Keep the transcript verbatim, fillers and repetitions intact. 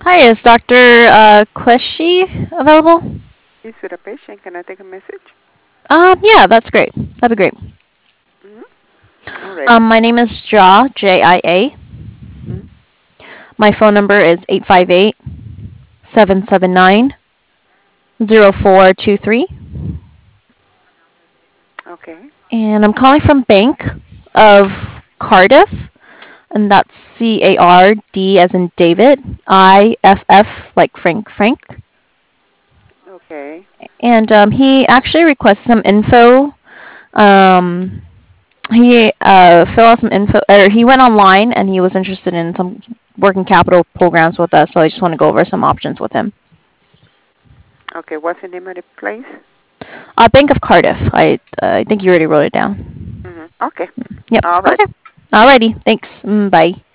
Hi, is Doctor Uh, Queshy available? Is it a patient? Can I take a message? Um, yeah, that's great. That'd be great. Mm-hmm. I'm ready. Um, my name is Ja, J I A. Mm-hmm. My phone number is eight five eight, seven seven nine, zero four two three. Okay. And I'm calling from Bank of Cardiff, and that's C A R D as in David, I F F like Frank Frank. Okay. And um, he actually requested some info. Um, he uh, filled out some info, or he went online and he was interested in some working capital programs with us. So I just want to go over some options with him. Okay. What's the name of the place? Uh, Bank of Cardiff. I uh, I think you already wrote it down. Mm-hmm. Okay. Yep. All right. Okay. Alrighty. Thanks. Mm, bye.